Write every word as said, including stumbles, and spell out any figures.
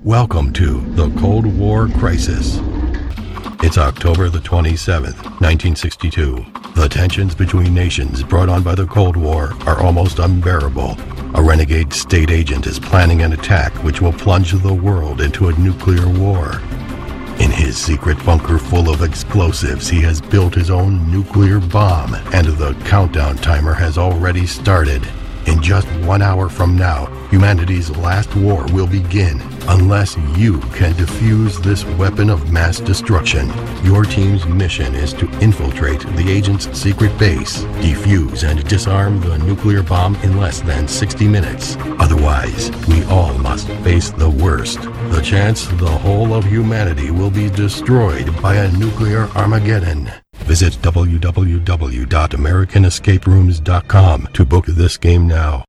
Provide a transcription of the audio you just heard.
Welcome to the Cold War Crisis. It's October the twenty-seventh, nineteen sixty-two. The tensions between nations brought on by the Cold War are almost unbearable. A renegade state agent is planning an attack which will plunge the world into a nuclear war. In his secret bunker full of explosives, he has built his own nuclear bomb, and the countdown timer has already started. In just one hour from now, humanity's last war will begin unless you can defuse this weapon of mass destruction. Your team's mission is to infiltrate the agent's secret base, defuse and disarm the nuclear bomb in less than sixty minutes. Otherwise, we all must face the worst. The chance the whole of humanity will be destroyed by a nuclear Armageddon. Visit w w w dot american escape rooms dot com to book this game now.